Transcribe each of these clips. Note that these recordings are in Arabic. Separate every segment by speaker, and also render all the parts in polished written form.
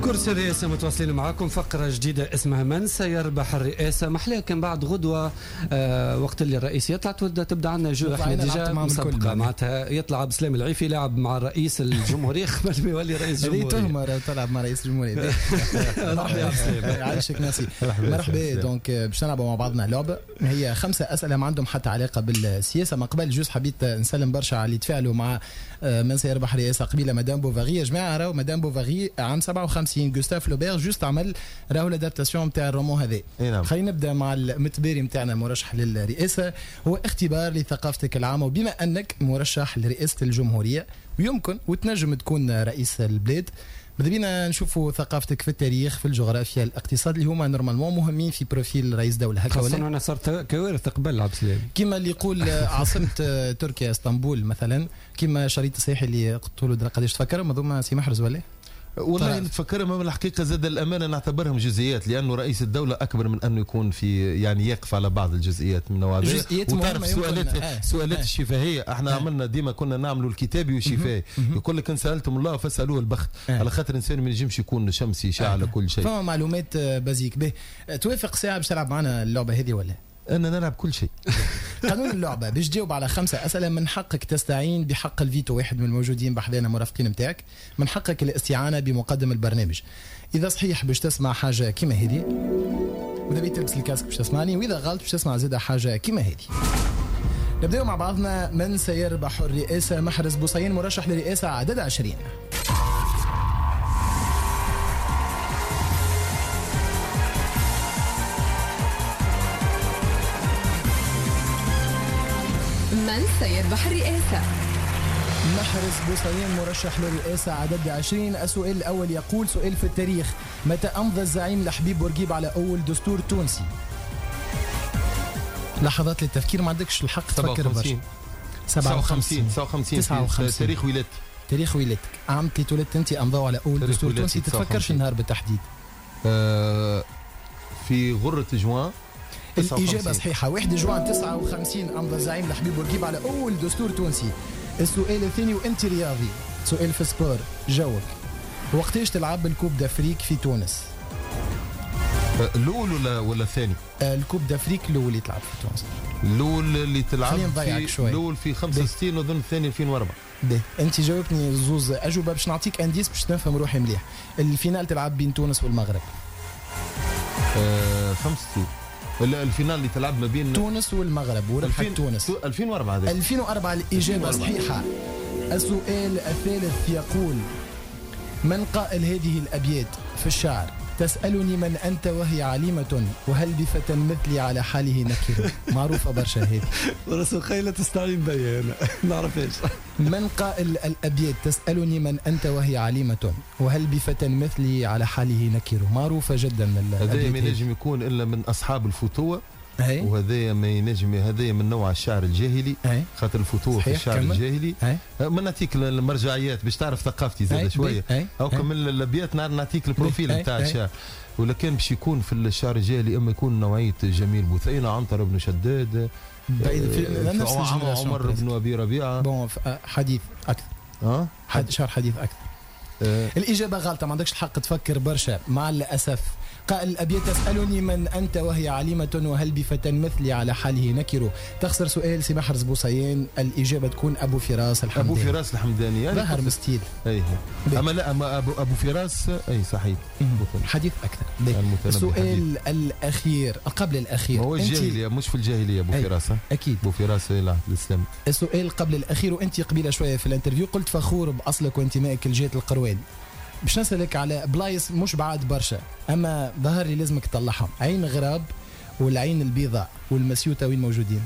Speaker 1: كرسي الرئاسة متواصلين معكم. فقرة جديدة اسمها من سيربح الرئاسة. محلاه كان بعد غدوة وقت اللي الرئيس يطلع تبدأ عنا جو. احنا ديجا مسبقة معناتها يطلع بسلام العيفي لاعب مع رئيس الجمهورية قبل ما يولي رئيس الجمهورية.
Speaker 2: هذه تهمة تلعب مع رئيس الجمهورية.
Speaker 1: مرحبا يا بسلام.
Speaker 2: عايشك ناسي. مرحبا. دونك باش نلعبوا مع بعضنا لعبة هي 5 أسئلة ما عندهم حتى علاقة بالسياسة. ما قبل جوز حبيت نسلم برشا على اللي تفاعلوا مع من سيربح الرئاسة قبيلة مدام بوفاغي. يا جماعة راهو مدام بوفاغي عام 57 غوستاف لوبير جوست عمل راهو الادابتاسيون نتاع الرومون هذا. خلينا نبدا مع المتباري نتاعنا مرشح للرئاسة. هو اختبار لثقافتك العامة وبما انك مرشح لرئاسة الجمهورية ويمكن وتنجم تكون رئيس البلاد ماذا بينا نشوفوا ثقافتك في التاريخ في الجغرافيا الاقتصاد اللي هما نورمالمون مهمين في بروفيل رئيس دولة. هكا
Speaker 1: خاصة انا صرت كوارث قبل عبد السلام
Speaker 2: كما اللي يقول عاصمة تركيا اسطنبول مثلا كما شريط الصحي اللي قلتوا له قداش تفكروا مظلوم سي محرز ولا
Speaker 3: والله نتفكر ما الحقيقه زاد الامانه نعتبرهم جزئيات لانه رئيس الدوله اكبر من انه يكون في يعني يقف على بعض الجزئيات من نوابه. وتعرف سؤالات الشفاهيه احنا عملنا ديما كنا نعملوا الكتابي والشفاهي يقول لك ان سالتم الله فاسالوه البخت على خاطر الانسان ما ينجمش يكون شمسي شاعل كل شيء.
Speaker 2: فما معلومات بازيك به. توافق ساعه باش تلعب معنا اللعبه هذه ولا؟
Speaker 3: أنا نلعب كل شيء.
Speaker 2: قانون اللعبة باش تجاوب على 5 أسئلة من حقك تستعين بحق الفيتو واحد من الموجودين بحذانا مرافقين متاعك. من حقك الاستعانة بمقدم البرنامج. إذا صحيح باش تسمع حاجة كما هذه وإذا بيت تلبس الكاسك باش تسمعني وإذا غلط باش تسمع زادة حاجة كما هذه. نبدأ مع بعضنا. من سيربح الرئاسة؟ محرز بوصيين مرشح للرئاسة عدد 20.
Speaker 4: من سيربح الرئاسة؟
Speaker 2: محرز بوصيين مرشح للرئاسة عدد 20. السؤال الأول يقول سؤال في التاريخ. متى أمضى الزعيم لحبيب بورقيبة على أول دستور تونسي؟ لحظات للتفكير ما عندكش الحق تفكر برشا.
Speaker 3: 57 تاريخ ولادتي.
Speaker 2: تاريخ ولادتك عام اللي تولدت أنت أمضوا على أول دستور تونسي. تتفكرش النهار بالتحديد؟
Speaker 3: في غرة جوان.
Speaker 2: الإجابة صحيحة 1 جوان 59 أمضى الزعيم لحبيب بورقيبة على أول دستور تونسي. السؤال الثاني وأنت رياضي سؤال في سبور جاوب. وقتاش تلعب الكوب دافريك في تونس؟
Speaker 3: الأول ولا الثاني؟
Speaker 2: الكوب دافريك الأول اللي تلعب في تونس.
Speaker 3: الأول اللي تلعب في الأول في 65 وأظن الثاني 2004.
Speaker 2: أنت جاوبتني زوز أجوبة باش نعطيك أنديس باش نفهم روحي مليح. الفينال تلعب بين تونس والمغرب.
Speaker 3: 65 الفينال اللي تلعب ما بين
Speaker 2: تونس والمغرب وربحت تونس
Speaker 3: 2004.
Speaker 2: 2004 الإجابة صحيحة. السؤال الثالث يقول من قائل هذه الأبيات في الشعر؟ تسألني من أنت وهي عليمة وهل بفتى مثلي على حاله نكر. معروفة برشا هذه.
Speaker 1: ورسول خيلة تستعين بي أنا نعرفهاش.
Speaker 2: من قائل الأبيات تسألني من أنت وهي عليمة وهل بفتى مثلي على حاله نكر. معروفة جدا.
Speaker 3: هذا ما ينجم يكون إلا من أصحاب الفتوة. وهذا ما ينجم هذا من نوع الشعر الجاهلي. خاطر الفتوة في الشعر الجاهلي. ما نعطيك المرجعيات باش تعرف ثقافتي زاد شويه او كمل الابيات نعطيك البروفيل نتاع الشعر. ولكن باش يكون في الشعر الجاهلي اما يكون نوعيه جميل بوثينه عنتر بن شداد عمر بن ابي ربيعه.
Speaker 2: حديث اكثر. شعر حديث اكثر. الاجابه غلطه ما عندكش الحق تفكر برشا مع الاسف. قائل الأبيات تسألني من أنت وهي عليمة وهل بفتى مثلي على حاله نكر. تخسر سؤال سي محرز بوصيين. الإجابة تكون أبو فراس الحمداني.
Speaker 3: أبو فراس الحمداني
Speaker 2: ظهر مستيل.
Speaker 3: أما لا أما أبو فراس أي صحيح.
Speaker 2: حديث أكثر. السؤال الأخير قبل الأخير.
Speaker 3: هو الجاهلية مش في الجاهلية أبو فراس.
Speaker 2: أكيد
Speaker 3: أبو فراس لا الإسلام.
Speaker 2: السؤال قبل الأخير وأنت قبيلة شوية في الانترفيو قلت فخور بأصلك وانتمائك لجهة القروان. باش نسألك على بلايص مش بعاد برشا أما ظهر لي لازمك تطلعهم. عين غراب والعين البيضاء والمسيوطة وين موجودين؟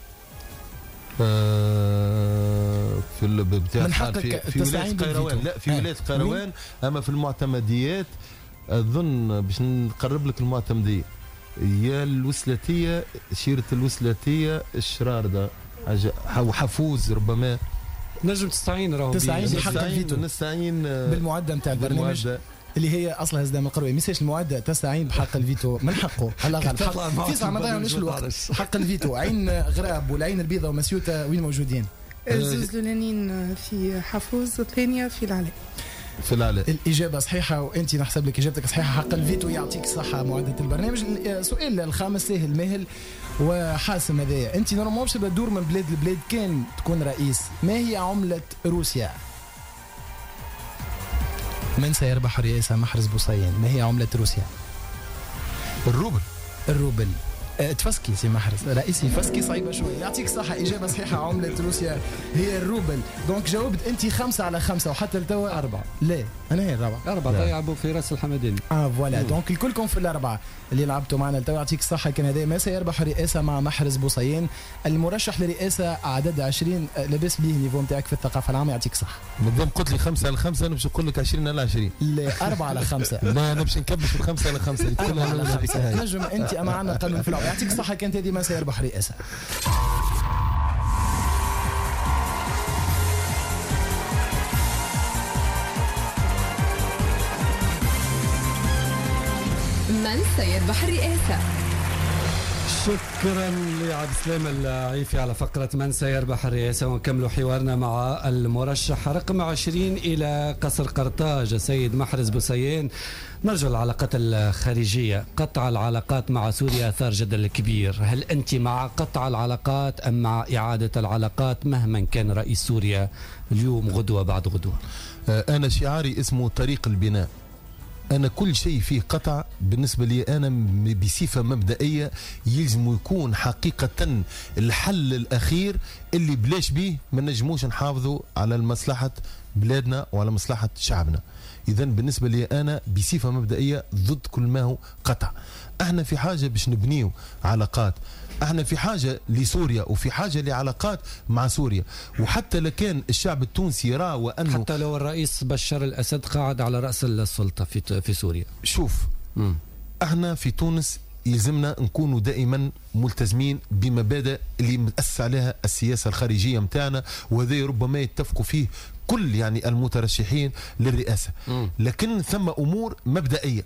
Speaker 3: في بتاع
Speaker 2: من حقك
Speaker 3: في ولاية قيروان. لا في ولاية قيروان. أما في المعتمديات أظن باش نقرب لك المعتمدية يا الوسلاتية شيرة الوسلاتية الشراردة وحفوز ربما.
Speaker 1: نجم تستعين راهو
Speaker 2: بحق الفيتو.
Speaker 3: نستعين
Speaker 2: بالمعدة نتاع البرنامج اللي هي اصلا هزدام القروي ميساج المعدة تستعين بحق الفيتو من حقه. هلا غلط في ساعة ما ضيعناش الوقت. حق الفيتو عين غراب والعين البيضاء ومسيوطة وين موجودين؟
Speaker 5: الزوز الأولانيين في حفوز والثانية في العلاء.
Speaker 3: في العلاء.
Speaker 2: الإجابة صحيحة، وأنت نحسب لك إجابتك صحيحة. حق الفيتو يعطيك الصحة معدة البرنامج. السؤال الخامس سهل ماهل وحاسم هذايا. أنت نورمال باش تدور من بلاد لبلاد كان تكون رئيس، ما هي عملة روسيا؟ من سيربح الرئاسة؟ محرز بوصيان. ما هي عملة روسيا؟
Speaker 3: الروبل.
Speaker 2: الروبل. تفسكي سي محرز، رئيسي فسكي صعيبة شوي. يعطيك الصحة، إجابة صحيحة، عملة روسيا هي الروبل. دونك جاوبت أنت 5 على 5 وحتى التوا 4. لا أنا هي 4
Speaker 1: ضيعوا في راس الحمداني.
Speaker 2: فوالا. دونك الكلكم في الأربعة اللي لعبتوا معنا التوا. يعطيك الصحة. كان هذا ما سيربح الرئاسة مع محرز بوصيان، المرشح للرئاسة عدد 20. لاباس بيه النيفو نتاعك في الثقافة العامة. يعطيك الصحة.
Speaker 3: مادام قلت لي 5 على 5 انا باش نقول لك 20 على 20.
Speaker 2: لا 4 على 5.
Speaker 3: لا انا باش نكبش في 5 على 5 كلها.
Speaker 2: نجم أنت أما عندنا قانون في العمر. يعطيك الصحة. كانت هذه ما سيربح الرئاسة.
Speaker 4: من سيربح الرئاسة؟
Speaker 1: شكرا لعبد السلام العيفي على فقرة من سيربح الرئاسة. ونكمل حوارنا مع المرشح رقم 20 إلى قصر قرطاج السيد محرز بوصيان. نرجع للعلاقات الخارجية. قطع العلاقات مع سوريا أثار جدل كبير. هل أنت مع قطع العلاقات أم مع إعادة العلاقات مهما كان رئيس سوريا اليوم غدوة بعد غدوة؟
Speaker 3: أنا شعاري اسمه طريق البناء. أنا كل شيء فيه قطع بالنسبة لي أنا بصفة مبدئية يلزم يكون حقيقة الحل الأخير اللي بلاش به ما نجموش نحافظوا على مصلحة بلادنا وعلى مصلحة شعبنا. إذا بالنسبة لي أنا بصفة مبدئية ضد كل ما هو قطع. احنا في حاجة باش نبنيو علاقات، احنا في حاجة لسوريا وفي حاجة لعلاقات مع سوريا. وحتى لكان الشعب التونسي يرى وأنه
Speaker 1: حتى لو الرئيس بشار الأسد قاعد على رأس السلطة في سوريا.
Speaker 3: شوف احنا في تونس يلزمنا نكونوا دائما ملتزمين بمبادئ اللي متأسس عليها السياسة الخارجية متاعنا، وهذا ربما يتفقوا فيه كل يعني المترشحين للرئاسة. لكن ثم أمور مبدئية،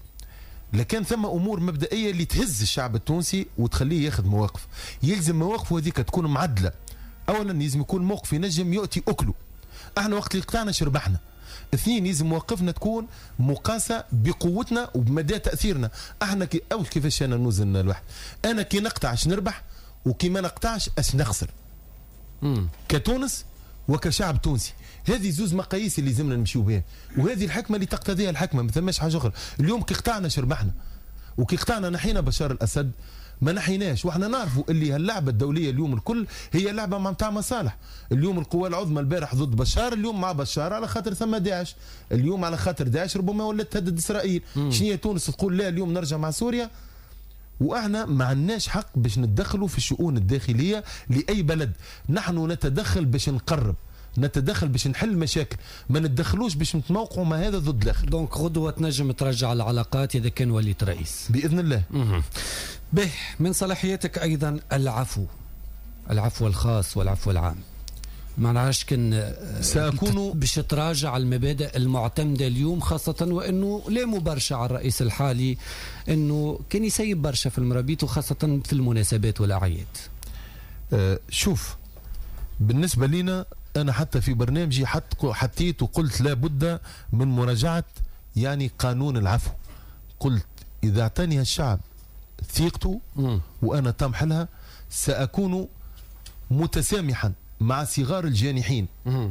Speaker 3: اللي تهز الشعب التونسي وتخليه ياخذ مواقف. يلزم مواقفه هذيك تكون معدلة. أولا لازم يكون موقف ينجم يؤتي أكله. احنا وقت اللي قطعنا شربحنا. 2 لازم مواقفنا تكون مقاسة بقوتنا وبمدى تأثيرنا. احنا كيفاش انا نوزن الواحد؟ انا كي نقطعش نربح وكي ما نقطعش اش نخسر. كتونس وكشعب تونسي. هذه زوز مقاييس اللي لازمنا نمشيو بها، وهذه الحكمه اللي تقتضيها الحكمه، ما ثماش حاجه اخرى. اليوم كي قطعنا شربحنا، وكي قطعنا نحينا بشار الاسد ما نحيناش. واحنا نعرفوا اللي هاللعبه الدوليه اليوم الكل هي لعبه متاع مصالح. اليوم القوى العظمى البارح ضد بشار، اليوم مع بشار على خاطر ثم داعش، اليوم على خاطر داعش ربما ولات تهدد اسرائيل. شنو تونس تقول لا اليوم نرجع مع سوريا؟ واحنا ما عندناش حق باش نتدخلوا في الشؤون الداخليه لاي بلد. نحن نتدخل باش نقرب، نتدخل باش نحل مشاكل، ما نتدخلوش باش نتموقعوا مع هذا ضد الاخر.
Speaker 1: دونك غدوه تنجم ترجع العلاقات اذا كان وليت رئيس
Speaker 3: باذن الله.
Speaker 1: به من صلاحيتك ايضا العفو الخاص والعفو العام. ما نعرفش كان
Speaker 3: سأكون
Speaker 1: باش تراجع المبادئ المعتمدة اليوم، خاصة وأنه لا مبرشة على الرئيس الحالي أنه كان يسيب برشا في المرابيط وخاصة في المناسبات والأعياد.
Speaker 3: شوف بالنسبة لنا أنا حتى في برنامجي حطيت وقلت لا بد من مراجعة يعني قانون العفو. قلت إذا اعتني الشعب ثقته وأنا طمحلها سأكون متسامحا مع صغار الجانحين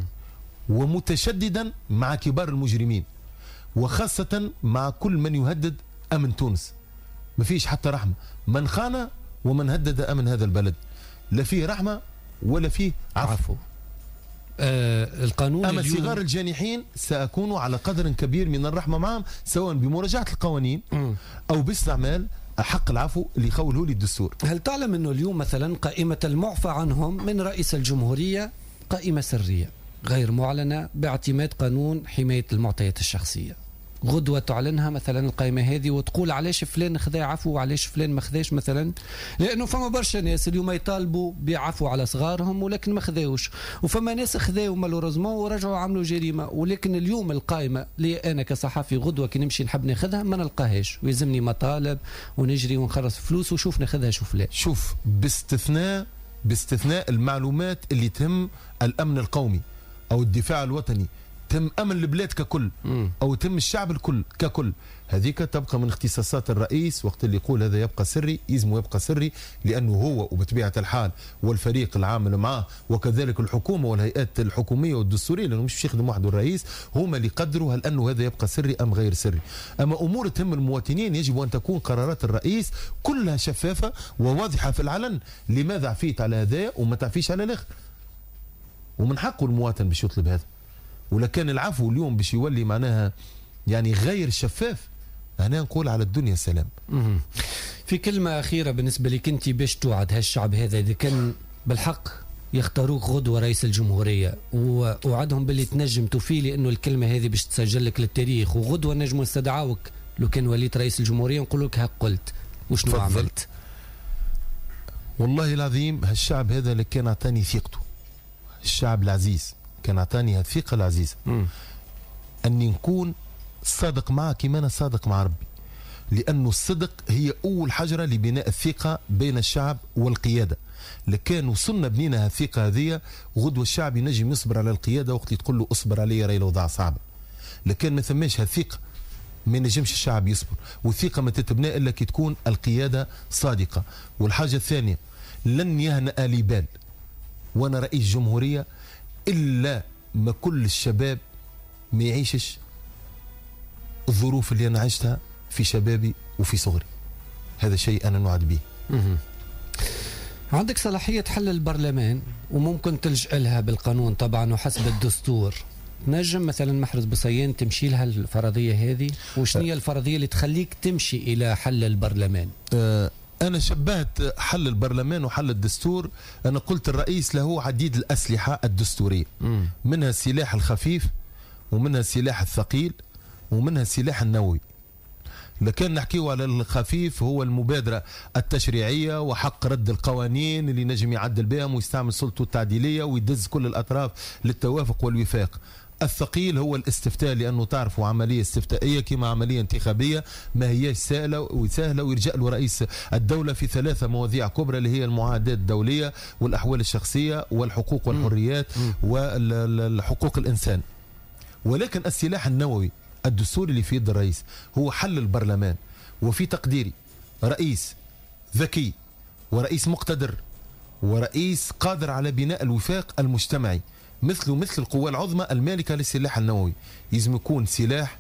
Speaker 3: ومتشددا مع كبار المجرمين، وخاصة مع كل من يهدد أمن تونس. ما فيش حتى رحمة. من خان ومن هدد أمن هذا البلد لا فيه رحمة ولا فيه عفو.
Speaker 1: القانون
Speaker 3: أما صغار الجانحين سأكون على قدر كبير من الرحمة معهم، سواء بمراجعة القوانين أو باستعمال حق العفو اللي يخوله لي الدستور.
Speaker 1: هل تعلم أنه اليوم مثلا قائمة المعفى عنهم من رئيس الجمهورية قائمة سرية غير معلنة باعتماد قانون حماية المعطيات الشخصية؟ غدوة تعلنها مثلا القائمة هذه وتقول علاش فلان خذا عفو وعلاش فلان ما خذاش مثلا، لأنه فما برشا ناس اليوم يطالبوا بعفو على صغارهم ولكن ما خذاوش، وفما ناس خذاو مالوريزمون ورجعوا عملوا جريمة. ولكن اليوم القائمة اللي أنا كصحفي غدوة كي نمشي نحب ناخذها ما نلقاهاش، ويلزمني مطالب ونجري ونخلص فلوس وشوف ناخذها شوف لا.
Speaker 3: شوف باستثناء المعلومات اللي تهم الأمن القومي أو الدفاع الوطني تهم امن البلاد ككل او تهم الشعب الكل ككل، هذيك تبقى من اختصاصات الرئيس. وقت اللي يقول هذا يبقى سري، يلزم يبقى سري، لانه هو وبطبيعه الحال والفريق العامل معه وكذلك الحكومه والهيئات الحكوميه والدستوريه، لانه مش يخدم وحده الرئيس، هما اللي يقدروا هل انه هذا يبقى سري ام غير سري. اما امور تهم المواطنين يجب ان تكون قرارات الرئيس كلها شفافه وواضحه في العلن. لماذا عفيت على هذا وما تعفيش على الاخر؟ ومن حقه المواطن باش يطلب هذا. ولكن العفو اليوم باش يولي معناها يعني غير شفاف، أنا نقول على الدنيا سلام.
Speaker 1: في كلمة أخيرة بالنسبة لك أنت باش توعد هالشعب هذا إذا كان بالحق يختاروك غدوة رئيس الجمهورية، ووعدهم باللي تنجم توفي لي أنه الكلمة هذه باش تسجل لك للتاريخ، وغدوة نجموا نستدعوك لو كان وليت رئيس الجمهورية نقول لك هاك قلت وشنو عملت؟
Speaker 3: والله العظيم هالشعب هذا اللي كان أعطاني ثقته، الشعب العزيز كان أعطاني هالثقة العزيزة أني نكون صادق معه كما أنا صادق مع ربي، لأنه الصدق هي أول حجرة لبناء الثقة بين الشعب والقيادة. لكن وصلنا بنينا هالثقة هذه، غدوة الشعب ينجم يصبر على القيادة وقت تقول له اصبر علي راهي الأوضاع صعبة. لكن ما ثماش هالثقة ما ينجمش الشعب يصبر، والثقة ما تتبنى إلا كي تكون القيادة صادقة. والحاجة الثانية، لن يهنأ لي بال وأنا رئيس جمهورية إلا ما كل الشباب ما يعيشش الظروف اللي أنا عشتها في شبابي وفي صغري. هذا شيء أنا نوعد به.
Speaker 1: عندك صلاحية حل البرلمان وممكن تلجأ لها بالقانون طبعا وحسب الدستور. نجم مثلا محرز بصيان تمشي لها الفرضية هذه؟ وشنو هي الفرضية اللي تخليك تمشي إلى حل البرلمان؟
Speaker 3: أنا شبهت حل البرلمان وحل الدستور. أنا قلت الرئيس له عديد الأسلحة الدستورية، منها السلاح الخفيف ومنها السلاح الثقيل ومنها السلاح النووي. لكن نحكيه على الخفيف هو المبادرة التشريعية وحق رد القوانين اللي نجم يعدل بهم ويستعمل سلطته التعديلية ويدز كل الأطراف للتوافق والوفاق. الثقيل هو الاستفتاء، لأنه تعرفوا عملية استفتائية كما عملية انتخابية ما هياش سهلة ويرجع له رئيس الدولة في 3 مواضيع كبرى اللي هي المعاهدات الدولية والأحوال الشخصية والحقوق والحريات والحقوق الإنسان. ولكن السلاح النووي الدستوري اللي في يد الرئيس هو حل البرلمان. وفي تقديري رئيس ذكي ورئيس مقتدر ورئيس قادر على بناء الوفاق المجتمعي مثل القوى العظمى المالكة للسلاح النووي، يلزم يكون سلاح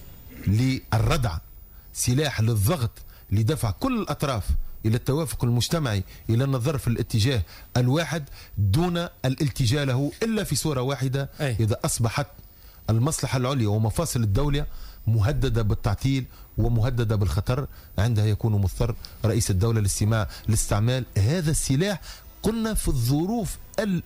Speaker 3: للردع، سلاح للضغط، لدفع كل الأطراف إلى التوافق المجتمعي، إلى النظر في الاتجاه الواحد دون الالتجاء له إلا في صورة واحدة. إذا أصبحت المصلحة العليا ومفاصل الدولة مهددة بالتعطيل ومهددة بالخطر، عندها يكون مضطر رئيس الدولة لاستعمال هذا السلاح، قلنا في الظروف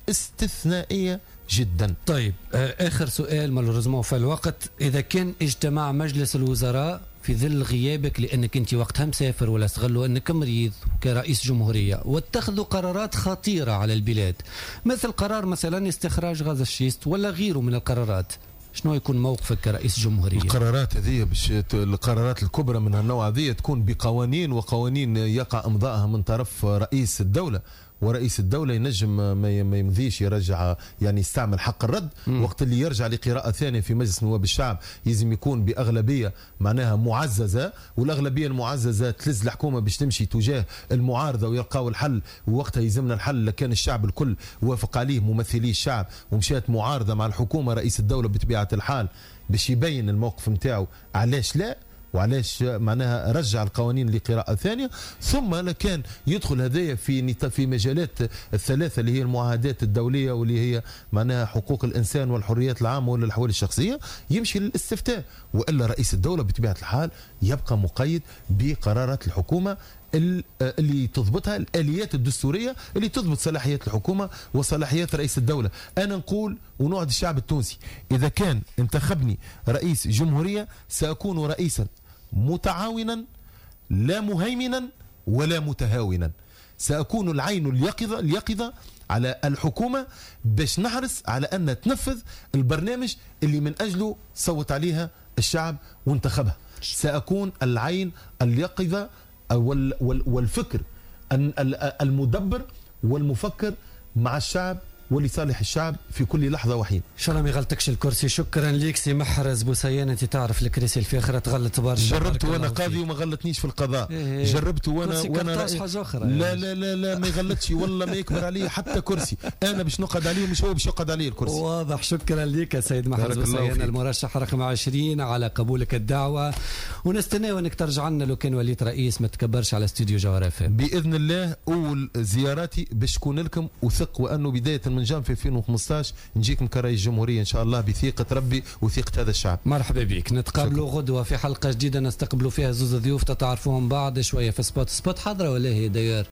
Speaker 3: الاستثنائية جدا.
Speaker 1: طيب آخر سؤال مالوريزمون في الوقت، إذا كان اجتماع مجلس الوزراء في ظل غيابك لأنك أنت وقتها مسافر ولا استغلوا أنك مريض كرئيس جمهورية واتخذوا قرارات خطيرة على البلاد، مثل قرار مثلا استخراج غاز الشيست ولا غيره من القرارات، شنو يكون موقفك كرئيس جمهورية؟
Speaker 3: القرارات هذه باش القرارات الكبرى من هالنوع هذه تكون بقوانين وقوانين يقع امضائها من طرف رئيس الدولة، ورئيس الدولة ينجم ما يمضيش يرجع يعني يستعمل حق الرد. وقت اللي يرجع لقراءة ثانية في مجلس نواب الشعب يلزم يكون بأغلبية معناها معززة، والأغلبية المعززة تلز الحكومة باش تمشي تجاه المعارضة ويلقاو الحل، ووقتها يلزمنا الحل. لكان الشعب الكل وافق عليه ممثلي الشعب ومشات معارضة مع الحكومة، رئيس الدولة بطبيعة الحال باش يبين الموقف نتاعو علاش لا وعلاش معناها رجع القوانين لقراءة ثانية. ثم لكان يدخل هذايا في مجالات الثلاثة اللي هي المعاهدات الدولية واللي هي معناها حقوق الإنسان والحريات العامة والأحوال الشخصية، يمشي للاستفتاء. وإلا رئيس الدولة بطبيعة الحال يبقى مقيد بقرارات الحكومة اللي تضبطها الآليات الدستورية اللي تضبط صلاحيات الحكومة وصلاحيات رئيس الدولة. أنا نقول ونوعد الشعب التونسي، إذا كان انتخبني رئيس جمهورية سأكون رئيسا متعاونا لا مهيمنا ولا متهاونا، سأكون العين اليقظة على الحكومة باش نحرص على أن تنفذ البرنامج اللي من أجله صوت عليها الشعب وانتخبها. سأكون العين اليقظة والفكر المدبر والمفكر مع الشعب ولصالح الشعب في كل لحظه وحين.
Speaker 1: ان شاء الله ما يغلطكش الكرسي. شكرا ليك سي محرز بوسيان. انت تعرف الكراسي الفاخره تغلط برشا.
Speaker 3: جربت وانا قاضي وما غلطنيش في القضاء. جربت وانا
Speaker 1: حاجه اخرى.
Speaker 3: لا لا لا لا ما يغلطش والله ما يكبر عليه حتى كرسي. انا باش نقعد عليه مش هو باش يقعد عليه الكرسي.
Speaker 1: واضح. شكرا لك يا سيد محرز بوسيان المرشح رقم 20 على قبولك الدعوه، ونستناو انك ترجع لنا لو كان وليت رئيس. ما تكبرش على استوديو جوهر FM
Speaker 3: باذن الله. اول زياراتي باش تكون لكم، وثق وانه بدايه من جام في 2015 نجيكم كرئيس جمهوريه ان شاء الله بثقه ربي وثقه هذا الشعب.
Speaker 1: مرحبا بك. نتقابلوا غدوه في حلقه جديده نستقبلوا فيها زوز ضيوف تتعرفوهم بعض شويه في سبوت حاضره ولا هي داير